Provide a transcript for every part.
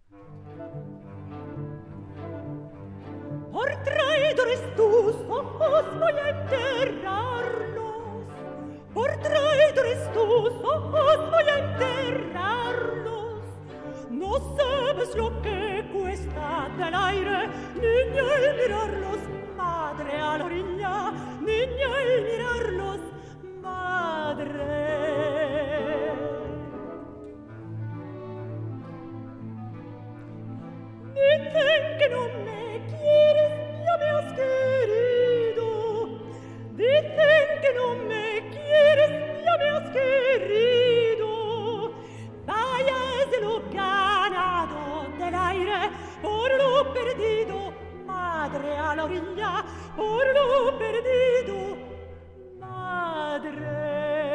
Por traidores tus ojos voy a enterrarlos. Por traidores tus ojos voy a enterrarlos. No sabes lo que cuesta del aire, niña, el mirarlos, madre a la orilla, niña, el mirarlos, madre. Dicen que no me quieres, ya me has querido. Dicen que no me quieres, ya me has querido. Vayas de lo ganado del aire por lo perdido, madre a la orilla, por lo perdido, madre.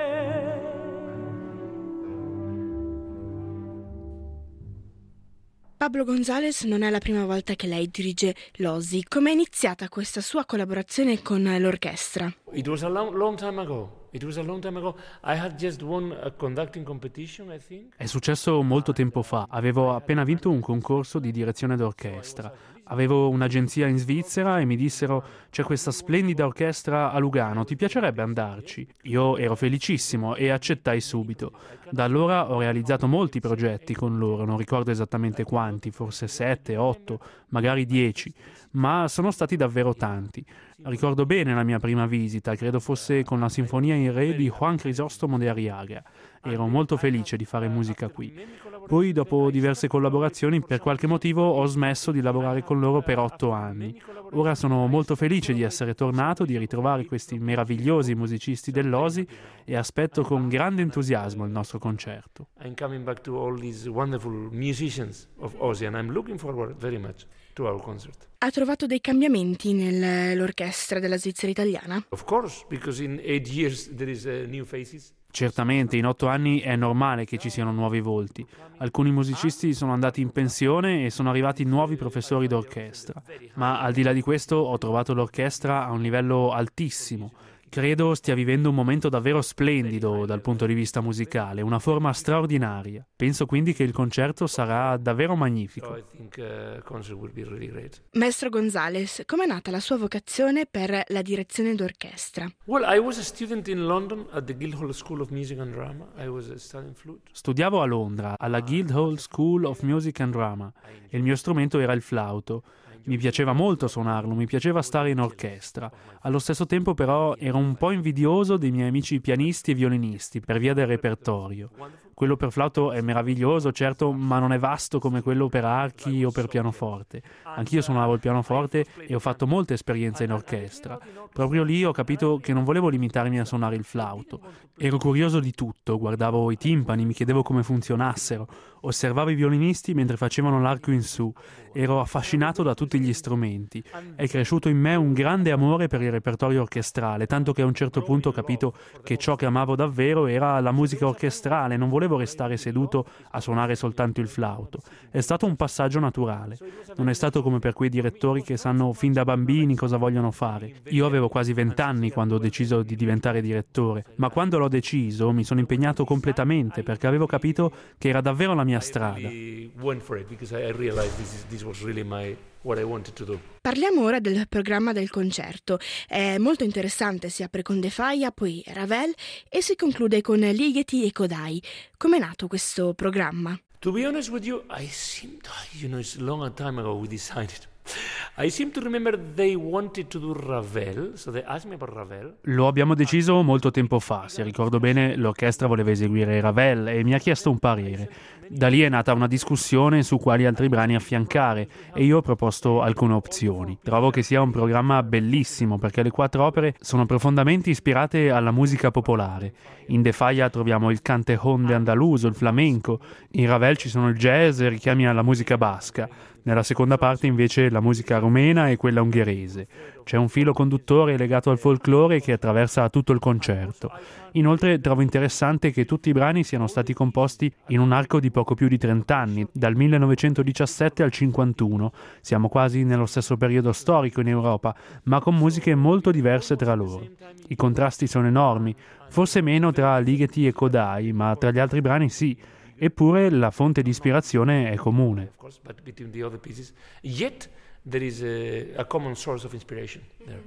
Pablo González non è la prima volta che lei dirige l'OSI. Come è iniziata questa sua collaborazione con l'orchestra? It was a long time ago. I had just won a conducting competition, I think. È successo molto tempo fa. Avevo appena vinto un concorso di direzione d'orchestra. Avevo un'agenzia in Svizzera e mi dissero: c'è questa splendida orchestra a Lugano, ti piacerebbe andarci? Io ero felicissimo e accettai subito. Da allora ho realizzato molti progetti con loro, non ricordo esattamente quanti, forse 7, 8, magari 10, ma sono stati davvero tanti. Ricordo bene la mia prima visita, credo fosse con la Sinfonia in Re di Juan Crisóstomo de Arriaga. Ero molto felice di fare musica qui. Poi, dopo diverse collaborazioni, per qualche motivo ho smesso di lavorare con loro per 8 anni. Ora sono molto felice di essere tornato, di ritrovare questi meravigliosi musicisti dell'OSI e aspetto con grande entusiasmo il nostro concerto. I'm coming back to all these wonderful musicians of OSI and I'm looking forward very much to our concert. Ha trovato dei cambiamenti nell'orchestra della Svizzera italiana? Of course, because in 8 years there is new faces. Certamente, in 8 anni è normale che ci siano nuovi volti. Alcuni musicisti sono andati in pensione e sono arrivati nuovi professori d'orchestra. Ma al di là di questo ho trovato l'orchestra a un livello altissimo. Credo stia vivendo un momento davvero splendido dal punto di vista musicale, una forma straordinaria. Penso quindi che il concerto sarà davvero magnifico. Maestro González, com'è nata la sua vocazione per la direzione d'orchestra? Well, I was a student in London at the Guildhall School of Music and Drama. I was studying flute. Studiavo a Londra, alla Guildhall School of Music and Drama, e il mio strumento era il flauto. Mi piaceva molto suonarlo, mi piaceva stare in orchestra. Allo stesso tempo però ero un po' invidioso dei miei amici pianisti e violinisti per via del repertorio. Quello per flauto è meraviglioso, certo, ma non è vasto come quello per archi o per pianoforte. Anch'io suonavo il pianoforte e ho fatto molte esperienze in orchestra. Proprio lì ho capito che non volevo limitarmi a suonare il flauto. Ero curioso di tutto, guardavo i timpani, mi chiedevo come funzionassero, osservavo i violinisti mentre facevano l'arco in su. Ero affascinato da tutti gli strumenti. È cresciuto in me un grande amore per il repertorio orchestrale, tanto che a un certo punto ho capito che ciò che amavo davvero era la musica orchestrale, non volevo restare seduto a suonare soltanto il flauto. È stato un passaggio naturale. Non è stato come per quei direttori che sanno fin da bambini cosa vogliono fare. Io avevo quasi 20 anni quando ho deciso di diventare direttore, ma quando l'ho deciso mi sono impegnato completamente perché avevo capito che era davvero la mia strada. Parliamo ora del programma del concerto. È molto interessante, si apre con De Falla, poi Ravel e si conclude con Ligeti e Kodály. Com'è nato questo programma? To be honest with you, it's a long time ago we decided. I seem to remember they wanted to do Ravel, so they asked me about Ravel. Lo abbiamo deciso molto tempo fa, se ricordo bene l'orchestra voleva eseguire Ravel e mi ha chiesto un parere. Da lì è nata una discussione su quali altri brani affiancare e io ho proposto alcune opzioni. Trovo che sia un programma bellissimo perché le 4 opere sono profondamente ispirate alla musica popolare. In De Falla troviamo il cantejón de andaluso, il flamenco, in Ravel ci sono il jazz e richiami alla musica basca. Nella seconda parte invece la musica rumena e quella ungherese. C'è un filo conduttore legato al folklore che attraversa tutto il concerto. Inoltre trovo interessante che tutti i brani siano stati composti in un arco di poco più di 30 anni, dal 1917 al 51. Siamo quasi nello stesso periodo storico in Europa, ma con musiche molto diverse tra loro. I contrasti sono enormi, forse meno tra Ligeti e Kodály, ma tra gli altri brani sì. eppure la fonte di ispirazione è comune. Of course, but between the other pieces, yet there is a common source of inspiration there.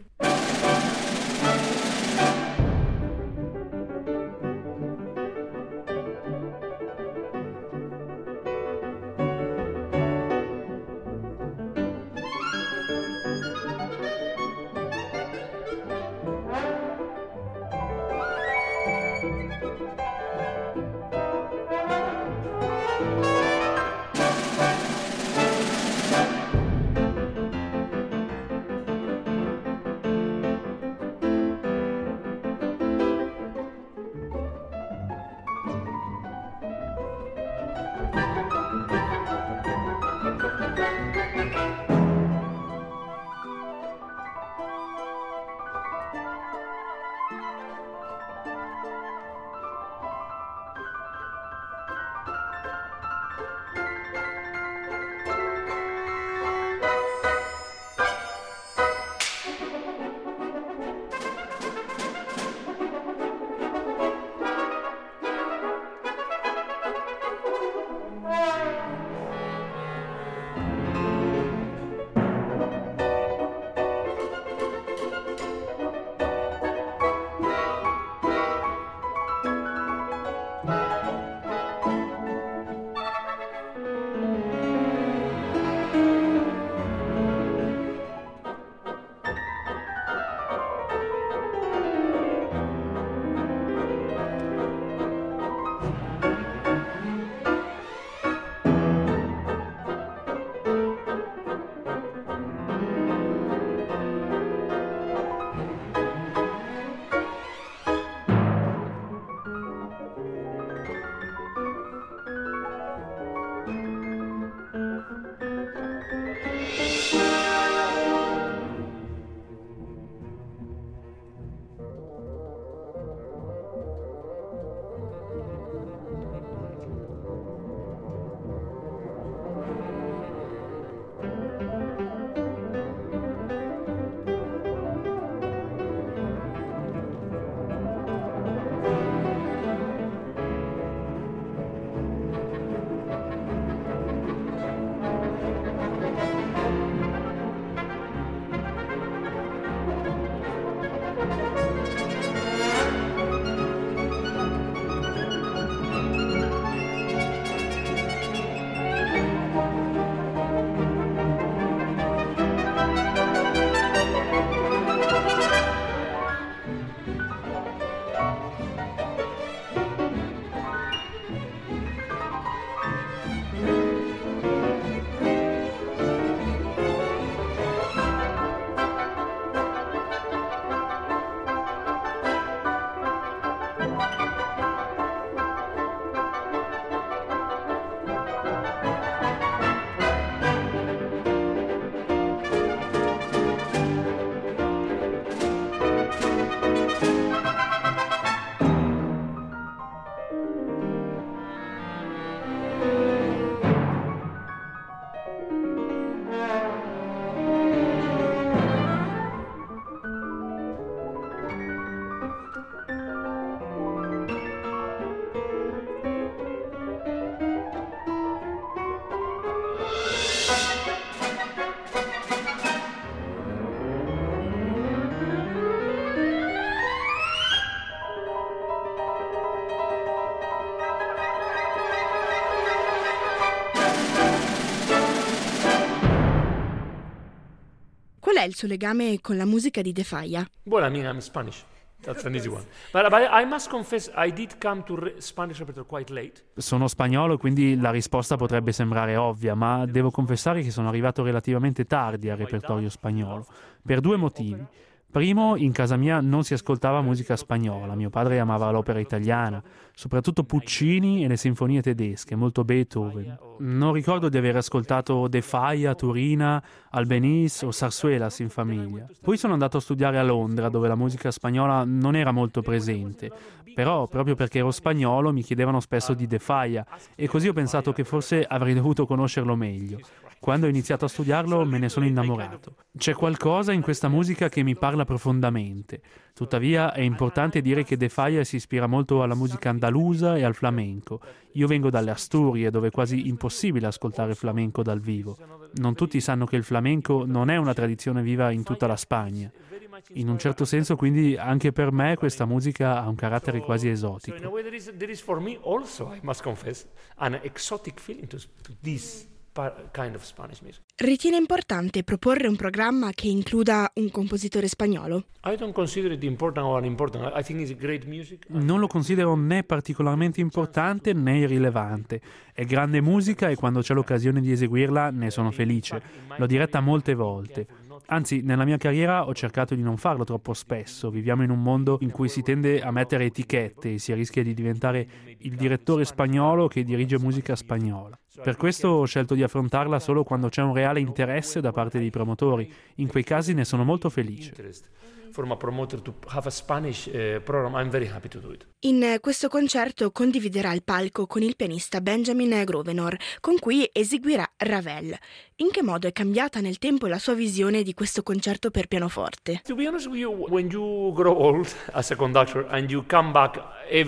Qual è il suo legame con la musica di De Falla? Well, I mean, I'm Spanish. That's an easy one. But I must confess, I did come to Spanish repertoire quite late. Sono spagnolo, quindi la risposta potrebbe sembrare ovvia, ma devo confessare che sono arrivato relativamente tardi al repertorio spagnolo, per due motivi. Primo, in casa mia non si ascoltava musica spagnola, mio padre amava l'opera italiana, soprattutto Puccini e le sinfonie tedesche, molto Beethoven. Non ricordo di aver ascoltato De Falla, Turina, Albéniz o Sarsuelas in famiglia. Poi sono andato a studiare a Londra, dove la musica spagnola non era molto presente, però proprio perché ero spagnolo mi chiedevano spesso di De Falla e così ho pensato che forse avrei dovuto conoscerlo meglio. Quando ho iniziato a studiarlo me ne sono innamorato. C'è qualcosa in questa musica che mi parla profondamente. Tuttavia è importante dire che De Falla si ispira molto alla musica andalusa e al flamenco. Io vengo dalle Asturie, dove è quasi impossibile ascoltare flamenco dal vivo. Non tutti sanno che il flamenco non è una tradizione viva in tutta la Spagna. In un certo senso, quindi, anche per me questa musica ha un carattere quasi esotico. So in a way there is for me also, I must confess, an exotic feeling to this kind of Spanish music. Ritiene importante proporre un programma che includa un compositore spagnolo? I don't consider it important or unimportant. I think it's great music. Non lo considero né particolarmente importante né irrilevante. È grande musica e quando c'è l'occasione di eseguirla ne sono felice. L'ho diretta molte volte. Anzi, nella mia carriera ho cercato di non farlo troppo spesso. Viviamo in un mondo in cui si tende a mettere etichette e si rischia di diventare il direttore spagnolo che dirige musica spagnola. Per questo ho scelto di affrontarla solo quando c'è un reale interesse da parte dei promotori. In quei casi ne sono molto felice. For my promoter to have a Spanish program, I'm very happy to do it. In questo concerto condividerà il palco con il pianista Benjamin Grosvenor, con cui eseguirà Ravel. In che modo è cambiata nel tempo la sua visione di questo concerto per pianoforte? To be honest with you, when you grow old as a conductor and you come back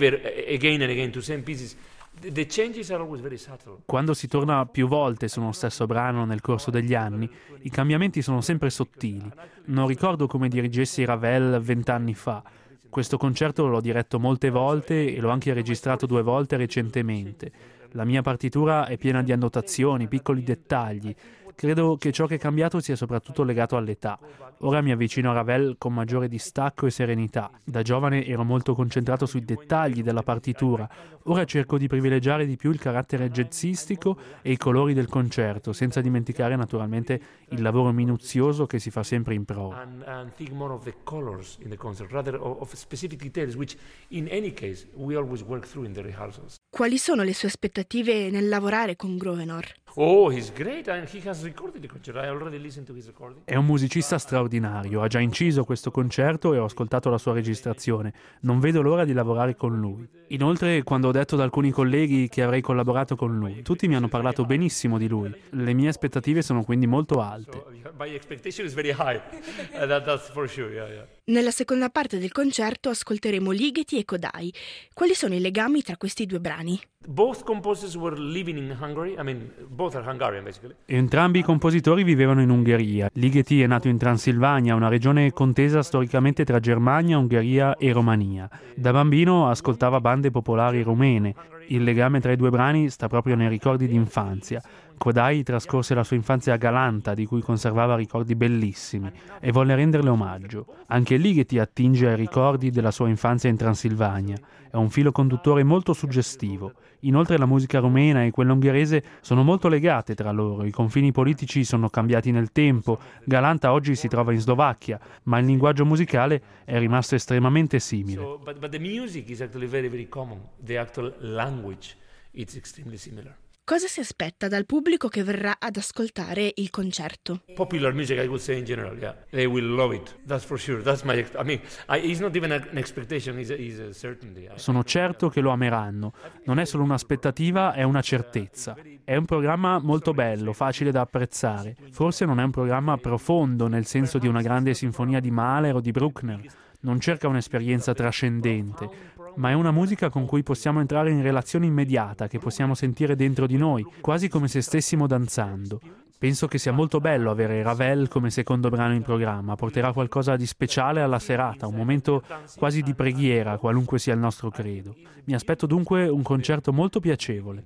again and again to same pieces, the changes are always very subtle. Quando si torna più volte su uno stesso brano nel corso degli anni, i cambiamenti sono sempre sottili. Non ricordo come dirigessi Ravel 20 anni fa. Questo concerto l'ho diretto molte volte e l'ho anche registrato 2 volte recentemente. La mia partitura è piena di annotazioni, piccoli dettagli. Credo che ciò che è cambiato sia soprattutto legato all'età. Ora mi avvicino a Ravel con maggiore distacco e serenità. Da giovane ero molto concentrato sui dettagli della partitura. Ora cerco di privilegiare di più il carattere jazzistico e i colori del concerto, senza dimenticare naturalmente il lavoro minuzioso che si fa sempre in prova. And think more of the colors in the concert rather of specific details which in any case we always work through in the rehearsals. Quali sono le sue aspettative nel lavorare con Grosvenor? Oh, he's great and he has recorded the concert. I already listened to his recording. È un musicista straordinario, ha già inciso questo concerto e ho ascoltato la sua registrazione. Non vedo l'ora di lavorare con lui. Inoltre, quando ho detto ad alcuni colleghi che avrei collaborato con lui, tutti mi hanno parlato benissimo di lui. Le mie aspettative sono quindi molto alte. So, my expectation is very high. That's for sure, yeah. Nella seconda parte del concerto ascolteremo Ligeti e Kodai. Quali sono i legami tra questi 2 brani? Both composers were living in Hungary. I mean, both are Hungarian basically. Entrambi i compositori vivevano in Ungheria. Ligeti è nato in Transilvania, una regione contesa storicamente tra Germania, Ungheria e Romania. Da bambino ascoltava bande popolari rumene. Il legame tra i 2 brani sta proprio nei ricordi di infanzia. Kodai trascorse la sua infanzia a Galanta, di cui conservava ricordi bellissimi, e volle renderle omaggio. Anche Ligeti attinge ai ricordi della sua infanzia in Transilvania. È un filo conduttore molto suggestivo. Inoltre la musica rumena e quella ungherese sono molto legate tra loro. I confini politici sono cambiati nel tempo. Galanta oggi si trova in Slovacchia, ma il linguaggio musicale è rimasto estremamente simile. So, but the music is actually very, very common. The actual language is extremely similar. Cosa si aspetta dal pubblico che verrà ad ascoltare il concerto? Popular music, I would say in general, yeah. They will love it. That's for sure. That's my, it's not even an expectation, it's a certainty. Sono certo che lo ameranno. Non è solo un'aspettativa, è una certezza. È un programma molto bello, facile da apprezzare. Forse non è un programma profondo nel senso di una grande sinfonia di Mahler o di Bruckner. Non cerca un'esperienza trascendente, ma è una musica con cui possiamo entrare in relazione immediata, che possiamo sentire dentro di noi, quasi come se stessimo danzando. Penso che sia molto bello avere Ravel come secondo brano in programma, porterà qualcosa di speciale alla serata, un momento quasi di preghiera, qualunque sia il nostro credo. Mi aspetto dunque un concerto molto piacevole.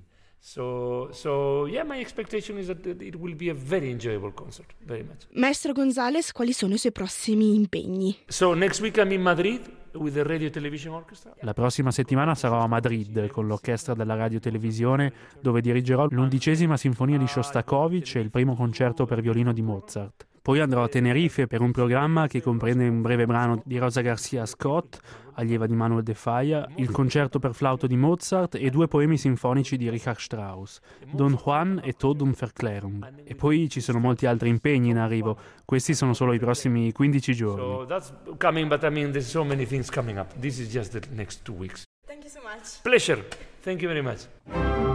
So yeah, my expectation is that it will be a very enjoyable concert, very much. Maestro González, quali sono i suoi prossimi impegni? So next week I'm in Madrid with the Radio Television Orchestra. La prossima settimana sarò a Madrid con l'orchestra della Radio Televisione, dove dirigerò l'11ª sinfonia di Shostakovich e il primo concerto per violino di Mozart. Poi andrò a Tenerife per un programma che comprende un breve brano di Rosa Garcia Scott, allieva di Manuel de Falla, il concerto per flauto di Mozart e 2 poemi sinfonici di Richard Strauss, Don Juan e Tod und Verklärung. E poi ci sono molti altri impegni in arrivo. Questi sono solo i prossimi 15 giorni. So that's coming, but I mean there's so many things coming up. This is just the next 2 weeks. Thank you so much. Pleasure. Thank you very much.